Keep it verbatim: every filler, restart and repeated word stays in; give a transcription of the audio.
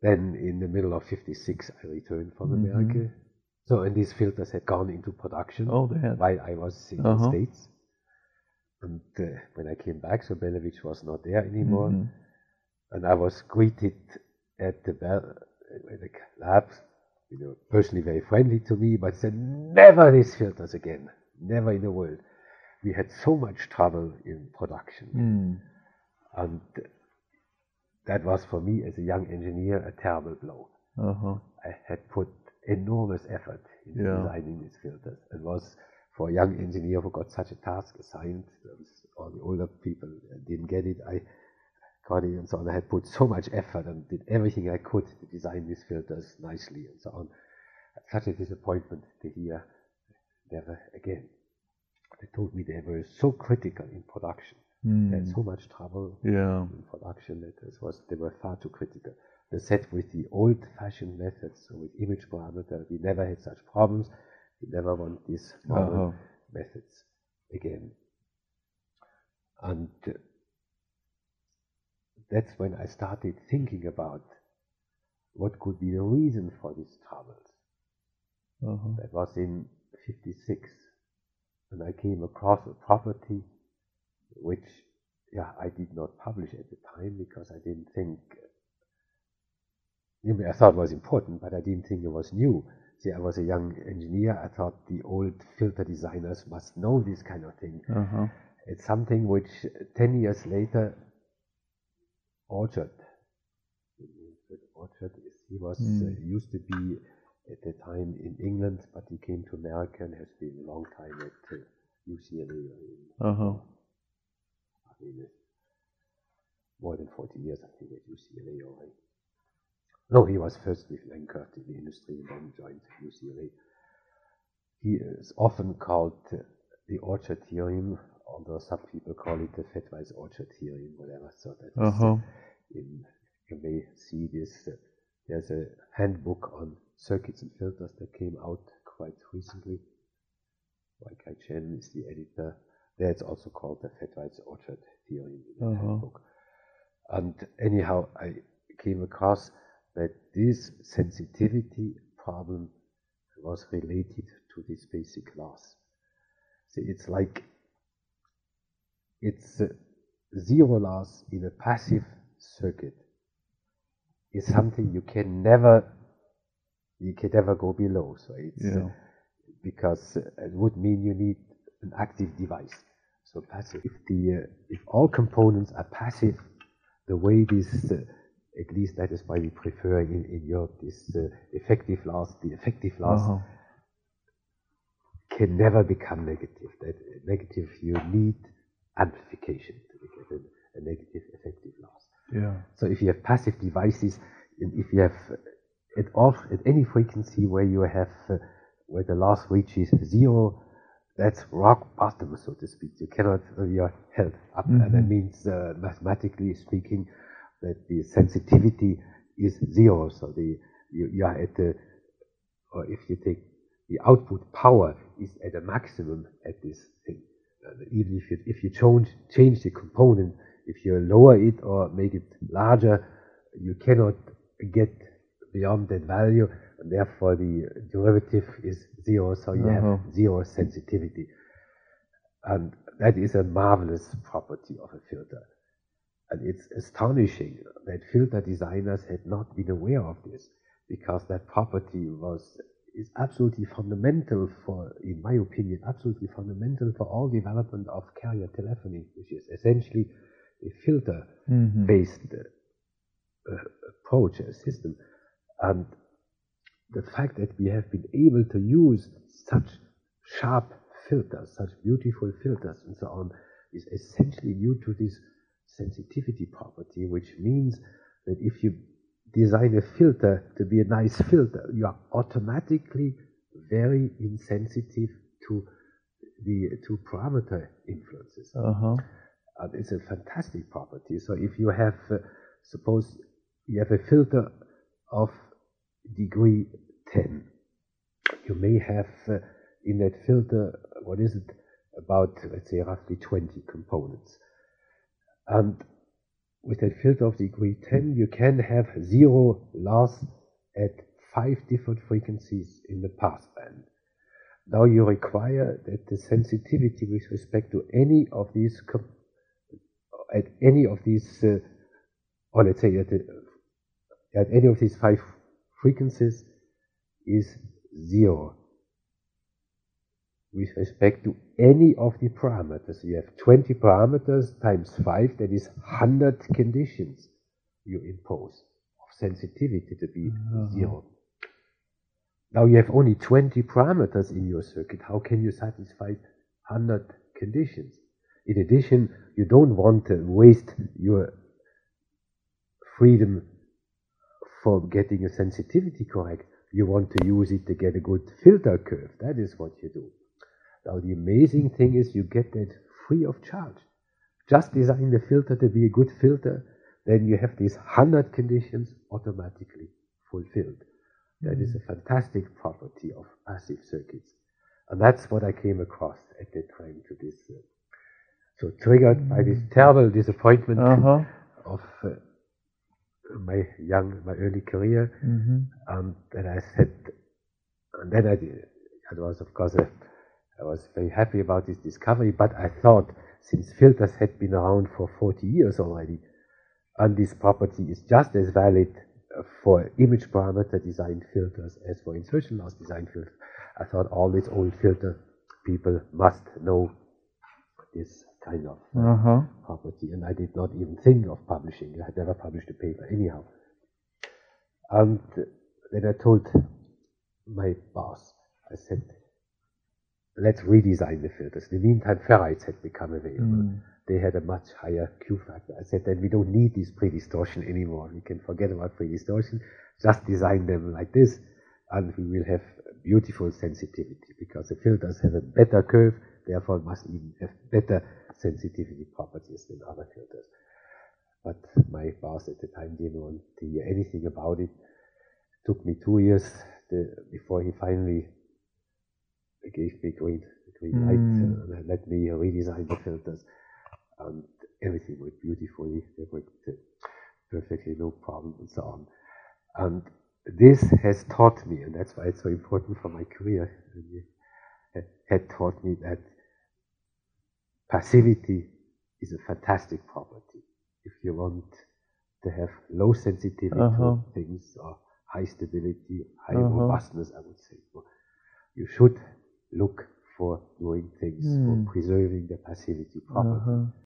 then in the middle of fifty-six, I returned from Mhm. America. So, and these filters had gone into production Oh, they had. while I was in Uh-huh. the States. And uh, when I came back, so Belovich was not there anymore. Mhm. And I was greeted at the, bell, at the lab, you know, personally very friendly to me, but said, never these filters again. Never in the world. We had so much trouble in production. Mm. And that was for me as a young engineer a terrible blow. Uh-huh. I had put enormous effort into Yeah. designing these filters. It was for a young engineer who got such a task assigned. All the older people didn't get it. I got it and so on. I had put so much effort and did everything I could to design these filters nicely and so on. Such a disappointment to hear never again. They told me they were so critical in production. Mm. They had so much trouble Yeah. in production that it was, they were far too critical. They said with the old-fashioned methods, so with image parameter, we never had such problems. We never want these modern Uh-huh. methods again. And uh, that's when I started thinking about what could be the reason for these troubles. Uh-huh. That was in fifty-six. And I came across a property which, yeah, I did not publish at the time because I didn't think, you know, I thought it was important, but I didn't think it was new. See, I was a young engineer. I thought the old filter designers must know this kind of thing. Uh-huh. It's something which ten years later, Orchard, Orchard, is, he was Mm. uh, used to be at the time in England, but he came to America and has been a long time at uh, U C L A. Uh-huh. I mean, uh, more than forty years, I think, at U C L A already. No, he was first with Lenkert in the industry and then joined U C L A. He is often called uh, the Orchard theorem, although some people call it the Fettweis-Orchard theorem, whatever. So that is, Uh-huh. uh, in, you may see this. Uh, there's a handbook on circuits and filters that came out quite recently. Wai Kai Chen is the editor. There it's also called the Fettweis-Orchard theorem in the Uh-huh. handbook. And anyhow, I came across that this sensitivity problem was related to these basic laws. See, it's like it's uh, zero loss in a passive circuit is something you can never you can never go below. So it's Yeah. uh, because uh, it would mean you need an active device. So passive. If the uh, if all components are passive, the way this uh, at least that is why we prefer in, in Europe this uh, effective loss. The effective loss Uh-huh. can never become negative. That uh, negative, you need amplification to get a, a negative effective loss. Yeah. So if you have passive devices, and if you have uh, at all at any frequency where you have uh, where the loss reaches zero, that's rock bottom, so to speak. You cannot uh, you're held up, Mm-hmm. and that means uh, mathematically speaking that the sensitivity is zero. So the you, you are at the, or if you take the output power is at a maximum at this thing. Uh, even if you if you change change the component, if you lower it or make it larger, you cannot get beyond that value, and therefore the derivative is zero. So you Uh-huh. have zero sensitivity, and that is a marvelous property of a filter. And it's astonishing that filter designers had not been aware of this, because that property was is absolutely fundamental for, in my opinion, absolutely fundamental for all development of carrier telephony, which is essentially a filter-based Mm-hmm. uh, approach, a system. And the fact that we have been able to use such sharp filters, such beautiful filters and so on, is essentially due to this sensitivity property, which means that if you design a filter to be a nice filter, you are automatically very insensitive to the to parameter influences. Uh-huh. And it's a fantastic property. So if you have, uh, suppose you have a filter of degree ten, you may have uh, in that filter, what is it, about, let's say, roughly twenty components. And with that filter of degree ten, you can have zero loss at five different frequencies in the passband. Now you require that the sensitivity with respect to any of these, at any of these, uh, or let's say at, the, at any of these five frequencies is zero. With respect to any of the parameters, you have twenty parameters times five, that is one hundred conditions you impose of sensitivity to be uh-huh. zero. Now you have only twenty parameters in your circuit. How can you satisfy one hundred conditions? In addition, you don't want to waste your freedom for getting a sensitivity correct. You want to use it to get a good filter curve. That is what you do. Now the amazing thing is you get that free of charge. Just design the filter to be a good filter, then you have these one hundred conditions automatically fulfilled. That is a fantastic property of passive circuits. And that's what I came across at that time to this. Uh, so triggered by this terrible disappointment uh-huh. of uh, my young, my early career, mm-hmm. and then I said, and then I did, it was of course a, I was very happy about this discovery, but I thought since filters had been around for forty years already, and this property is just as valid for image parameter design filters as for insertion loss design filters, I thought all these old filter people must know this kind of uh, uh-huh. property, and I did not even think of publishing. I had never published a paper anyhow. And then I told my boss, I said, let's redesign the filters. In the meantime, ferrites had become available. Mm. They had a much higher Q factor. I said, then we don't need this pre-distortion anymore. We can forget about pre-distortion, just design them like this, and we will have beautiful sensitivity, because the filters have a better curve, therefore must even have better sensitivity properties than other filters. But my boss at the time didn't want to hear anything about it. It took me two years to, before he finally gave me green, green mm. light, uh, let me redesign the filters. And everything worked beautifully, they worked uh, perfectly, no problem, and so on. And this has taught me, and that's why it's so important for my career, it had taught me that passivity is a fantastic property. If you want to have low sensitivity uh-huh. to things, or high stability, high uh-huh. robustness, I would say, you should look for doing things, mm. for preserving the passivity property. Uh-huh.